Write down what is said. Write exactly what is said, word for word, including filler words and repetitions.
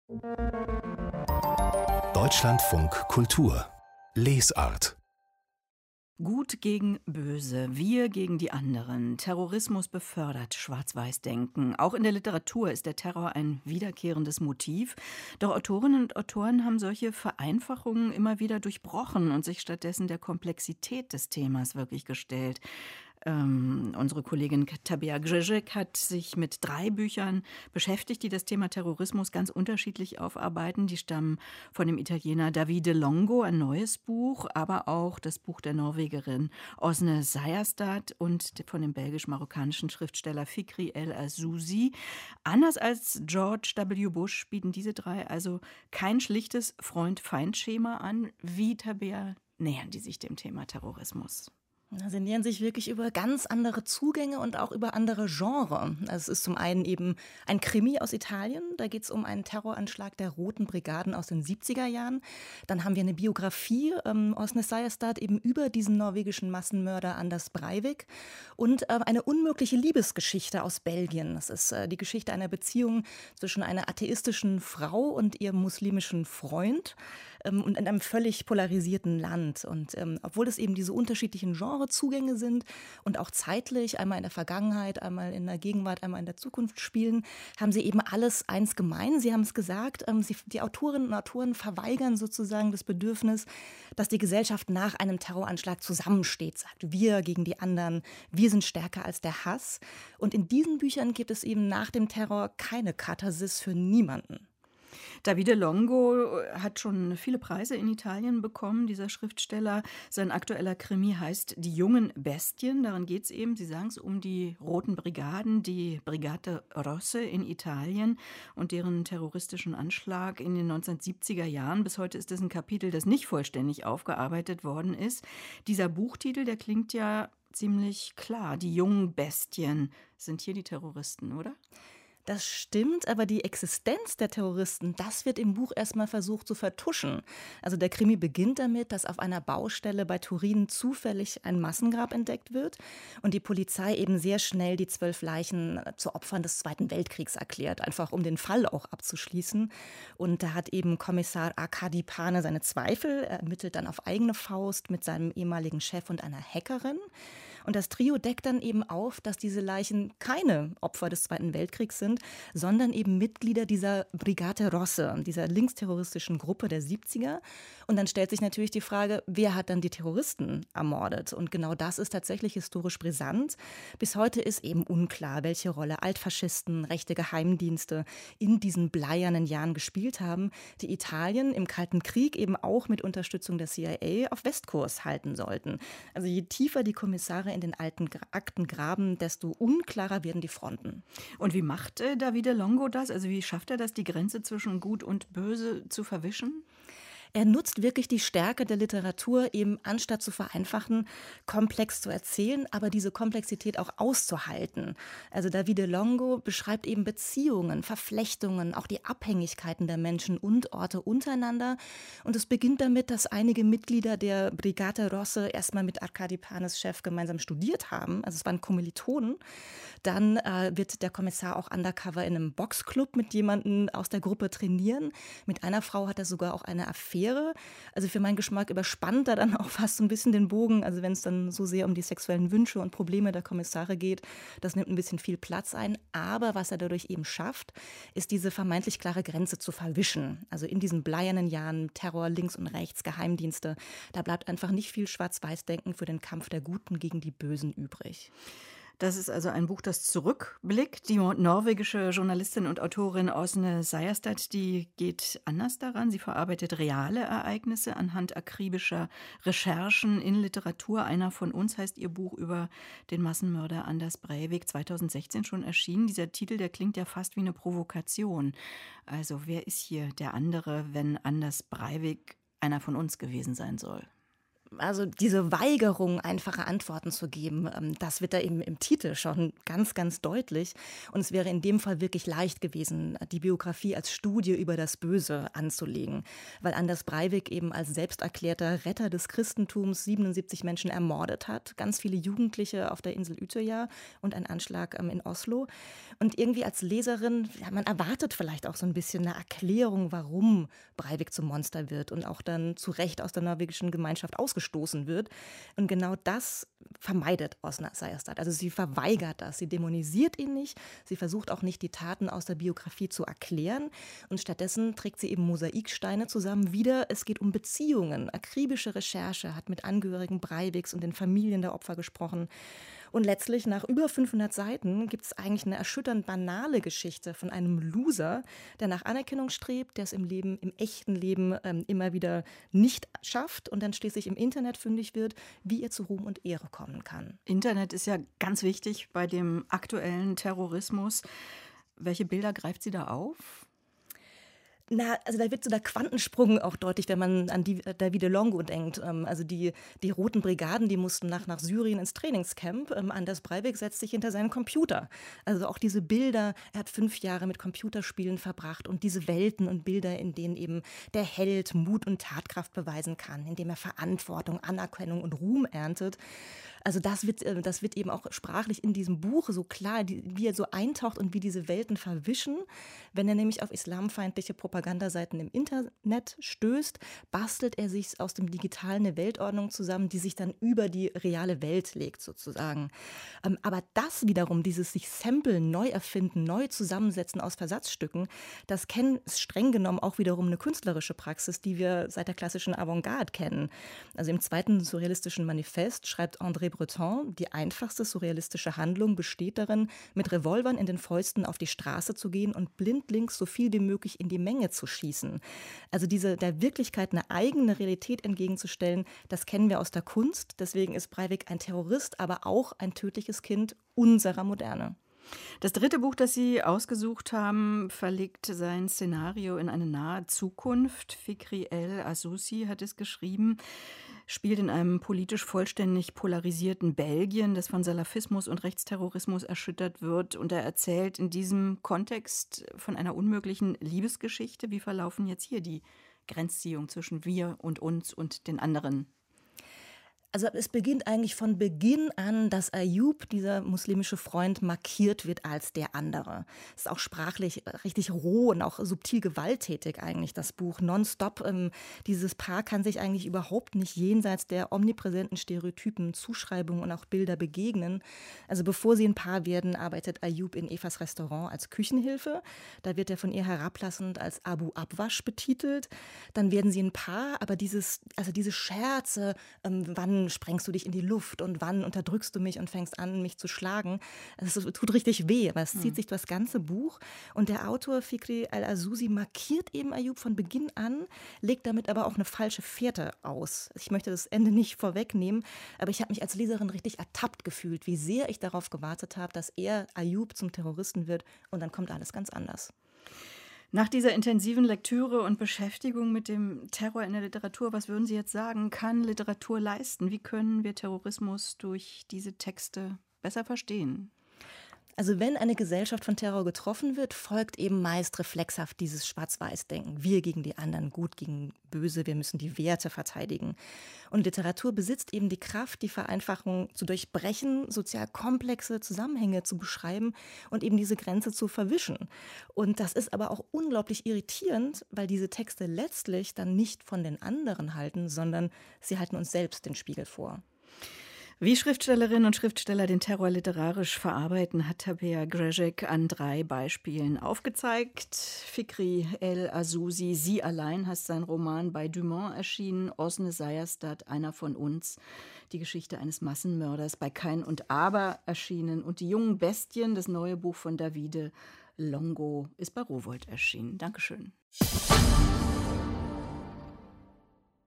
Deutschlandfunk Kultur Lesart. Gut gegen Böse, wir gegen die anderen. Terrorismus befördert Schwarz-Weiß-Denken. Auch in der Literatur ist der Terror ein wiederkehrendes Motiv. Doch Autorinnen und Autoren haben solche Vereinfachungen immer wieder durchbrochen und sich stattdessen der Komplexität des Themas wirklich gestellt. Ähm, unsere Kollegin Tabea Grzyk hat sich mit drei Büchern beschäftigt, die das Thema Terrorismus ganz unterschiedlich aufarbeiten. Die stammen von dem Italiener Davide Longo, ein neues Buch, aber auch das Buch der Norwegerin Åsne Seierstad und von dem belgisch-marokkanischen Schriftsteller Fikri El Azzouzi. Anders als George W. Bush bieten diese drei also kein schlichtes Freund-Feind-Schema an. Wie, Tabea, nähern die sich dem Thema Terrorismus? Sie nähern sich wirklich über ganz andere Zugänge und auch über andere Genres. Also es ist zum einen eben ein Krimi aus Italien, da geht es um einen Terroranschlag der Roten Brigaden aus den siebziger Jahren. Dann haben wir eine Biografie, ähm, Åsne Seierstad, eben über diesen norwegischen Massenmörder Anders Breivik. Und äh, eine unmögliche Liebesgeschichte aus Belgien. Das ist äh, die Geschichte einer Beziehung zwischen einer atheistischen Frau und ihrem muslimischen Freund ähm, und in einem völlig polarisierten Land. Und ähm, obwohl es eben diese unterschiedlichen Genres Zugänge sind und auch zeitlich, einmal in der Vergangenheit, einmal in der Gegenwart, einmal in der Zukunft spielen, haben sie eben alles eins gemein. Sie haben es gesagt, ähm, sie, die Autorinnen und Autoren verweigern sozusagen das Bedürfnis, dass die Gesellschaft nach einem Terroranschlag zusammensteht, sagt wir gegen die anderen, wir sind stärker als der Hass. Und in diesen Büchern gibt es eben nach dem Terror keine Katharsis für niemanden. Davide Longo hat schon viele Preise in Italien bekommen, dieser Schriftsteller. Sein aktueller Krimi heißt Die jungen Bestien. Darin geht es eben, Sie sagen es, um die Roten Brigaden, die Brigate Rosse in Italien und deren terroristischen Anschlag in den neunzehnhundertsiebziger Jahren. Bis heute ist das ein Kapitel, das nicht vollständig aufgearbeitet worden ist. Dieser Buchtitel, der klingt ja ziemlich klar. Die jungen Bestien sind hier die Terroristen, oder? Das stimmt, aber die Existenz der Terroristen, das wird im Buch erstmal versucht zu vertuschen. Also der Krimi beginnt damit, dass auf einer Baustelle bei Turin zufällig ein Massengrab entdeckt wird und die Polizei eben sehr schnell die zwölf Leichen zu Opfern des Zweiten Weltkriegs erklärt, einfach um den Fall auch abzuschließen. Und da hat eben Kommissar Arkadi Pane seine Zweifel, er ermittelt dann auf eigene Faust mit seinem ehemaligen Chef und einer Hackerin. Und das Trio deckt dann eben auf, dass diese Leichen keine Opfer des Zweiten Weltkriegs sind, sondern eben Mitglieder dieser Brigate Rosse, dieser linksterroristischen Gruppe der siebziger. Und dann stellt sich natürlich die Frage, wer hat dann die Terroristen ermordet? Und genau das ist tatsächlich historisch brisant. Bis heute ist eben unklar, welche Rolle Altfaschisten, rechte Geheimdienste in diesen bleiernen Jahren gespielt haben, die Italien im Kalten Krieg eben auch mit Unterstützung der C I A auf Westkurs halten sollten. Also je tiefer die Kommissare in den alten Akten graben, desto unklarer werden die Fronten. Und wie macht äh, Davide Longo das? Also wie schafft er das, die Grenze zwischen Gut und Böse zu verwischen? Er nutzt wirklich die Stärke der Literatur, eben anstatt zu vereinfachen, komplex zu erzählen, aber diese Komplexität auch auszuhalten. Also Davide Longo beschreibt eben Beziehungen, Verflechtungen, auch die Abhängigkeiten der Menschen und Orte untereinander. Und es beginnt damit, dass einige Mitglieder der Brigate Rosse erstmal mit Arkadi Panes Chef gemeinsam studiert haben. Also es waren Kommilitonen. Dann äh, wird der Kommissar auch undercover in einem Boxclub mit jemandem aus der Gruppe trainieren. Mit einer Frau hat er sogar auch eine Affäre. Also für meinen Geschmack überspannt er dann auch fast so ein bisschen den Bogen. Also wenn es dann so sehr um die sexuellen Wünsche und Probleme der Kommissare geht, das nimmt ein bisschen viel Platz ein. Aber was er dadurch eben schafft, ist diese vermeintlich klare Grenze zu verwischen. Also in diesen bleiernen Jahren Terror links und rechts, Geheimdienste, da bleibt einfach nicht viel Schwarz-Weiß-Denken für den Kampf der Guten gegen die Bösen übrig. Das ist also ein Buch, das zurückblickt. Die norwegische Journalistin und Autorin Åsne Seierstad, die geht anders daran. Sie verarbeitet reale Ereignisse anhand akribischer Recherchen in Literatur. Einer von uns heißt ihr Buch über den Massenmörder Anders Breivik, zweitausendsechzehn schon erschienen. Dieser Titel, der klingt ja fast wie eine Provokation. Also wer ist hier der andere, wenn Anders Breivik einer von uns gewesen sein soll? Also diese Weigerung, einfache Antworten zu geben, das wird da eben im Titel schon ganz, ganz deutlich. Und es wäre in dem Fall wirklich leicht gewesen, die Biografie als Studie über das Böse anzulegen. Weil Anders Breivik eben als selbsterklärter Retter des Christentums siebenundsiebzig Menschen ermordet hat. Ganz viele Jugendliche auf der Insel Utøya und ein Anschlag in Oslo. Und irgendwie als Leserin, ja, man erwartet vielleicht auch so ein bisschen eine Erklärung, warum Breivik zum Monster wird und auch dann zu Recht aus der norwegischen Gemeinschaft ausgestoßen wird. Und genau das vermeidet Åsne Seierstad. Also sie verweigert das. Sie dämonisiert ihn nicht. Sie versucht auch nicht, die Taten aus der Biografie zu erklären. Und stattdessen trägt sie eben Mosaiksteine zusammen wieder. Es geht um Beziehungen. Akribische Recherche, hat mit Angehörigen Breiviks und den Familien der Opfer gesprochen. Und letztlich, nach über fünfhundert Seiten, gibt es eigentlich eine erschütternd banale Geschichte von einem Loser, der nach Anerkennung strebt, der es im Leben, im echten Leben ähm, immer wieder nicht schafft und dann schließlich im Internet fündig wird, wie er zu Ruhm und Ehre kommen kann. Internet ist ja ganz wichtig bei dem aktuellen Terrorismus. Welche Bilder greift sie da auf? Na, also da wird so der Quantensprung auch deutlich, wenn man an die Davide Longo denkt. Also die, die Roten Brigaden, die mussten nach, nach Syrien ins Trainingscamp. Anders Breivik setzt sich hinter seinen Computer. Also auch diese Bilder, er hat fünf Jahre mit Computerspielen verbracht und diese Welten und Bilder, in denen eben der Held Mut und Tatkraft beweisen kann, indem er Verantwortung, Anerkennung und Ruhm erntet. Also das wird, das wird eben auch sprachlich in diesem Buch so klar, wie er so eintaucht und wie diese Welten verwischen. Wenn er nämlich auf islamfeindliche Propagandaseiten im Internet stößt, bastelt er sich aus dem Digitalen eine Weltordnung zusammen, die sich dann über die reale Welt legt sozusagen. Aber das wiederum, dieses sich samplen, neu erfinden, neu zusammensetzen aus Versatzstücken, das kennen streng genommen auch wiederum eine künstlerische Praxis, die wir seit der klassischen Avantgarde kennen. Also im zweiten surrealistischen Manifest schreibt André Breton, die einfachste surrealistische Handlung besteht darin, mit Revolvern in den Fäusten auf die Straße zu gehen und blindlings so viel wie möglich in die Menge zu schießen. Also diese der Wirklichkeit eine eigene Realität entgegenzustellen, das kennen wir aus der Kunst. Deswegen ist Breivik ein Terrorist, aber auch ein tödliches Kind unserer Moderne. Das dritte Buch, das Sie ausgesucht haben, verlegt sein Szenario in eine nahe Zukunft. Fikri El Azouzzi hat es geschrieben, spielt in einem politisch vollständig polarisierten Belgien, das von Salafismus und Rechtsterrorismus erschüttert wird. Und er erzählt in diesem Kontext von einer unmöglichen Liebesgeschichte. Wie verlaufen jetzt hier die Grenzziehung zwischen wir und uns und den anderen? Also es beginnt eigentlich von Beginn an, dass Ayub, dieser muslimische Freund, markiert wird als der andere. Es ist auch sprachlich richtig roh und auch subtil gewalttätig eigentlich, das Buch. Nonstop. Ähm, dieses Paar kann sich eigentlich überhaupt nicht jenseits der omnipräsenten Stereotypen, Zuschreibungen und auch Bilder begegnen. Also bevor sie ein Paar werden, arbeitet Ayub in Evas Restaurant als Küchenhilfe. Da wird er von ihr herablassend als Abu Abwasch betitelt. Dann werden sie ein Paar, aber dieses, also diese Scherze, ähm, wann sprengst du dich in die Luft und wann unterdrückst du mich und fängst an, mich zu schlagen. Es tut richtig weh, aber es zieht sich durch das ganze Buch. Und der Autor Fikri El Azouzzi markiert eben Ayub von Beginn an, legt damit aber auch eine falsche Fährte aus. Ich möchte das Ende nicht vorwegnehmen, aber ich habe mich als Leserin richtig ertappt gefühlt, wie sehr ich darauf gewartet habe, dass er, Ayub, zum Terroristen wird und dann kommt alles ganz anders. Nach dieser intensiven Lektüre und Beschäftigung mit dem Terror in der Literatur, was würden Sie jetzt sagen, kann Literatur leisten? Wie können wir Terrorismus durch diese Texte besser verstehen? Also wenn eine Gesellschaft von Terror getroffen wird, folgt eben meist reflexhaft dieses Schwarz-Weiß-Denken. Wir gegen die anderen, gut gegen böse, wir müssen die Werte verteidigen. Und Literatur besitzt eben die Kraft, die Vereinfachung zu durchbrechen, sozial komplexe Zusammenhänge zu beschreiben und eben diese Grenze zu verwischen. Und das ist aber auch unglaublich irritierend, weil diese Texte letztlich dann nicht von den anderen halten, sondern sie halten uns selbst den Spiegel vor. Wie Schriftstellerinnen und Schriftsteller den Terror literarisch verarbeiten, hat Tabea Grezek an drei Beispielen aufgezeigt. Fikri El Azouzzi, Sie allein, heißt sein Roman, bei Dumont erschienen. Åsne Seierstad, Einer von uns, die Geschichte eines Massenmörders, bei Kein und Aber erschienen. Und Die jungen Bestien, das neue Buch von Davide Longo, ist bei Rowohlt erschienen. Dankeschön.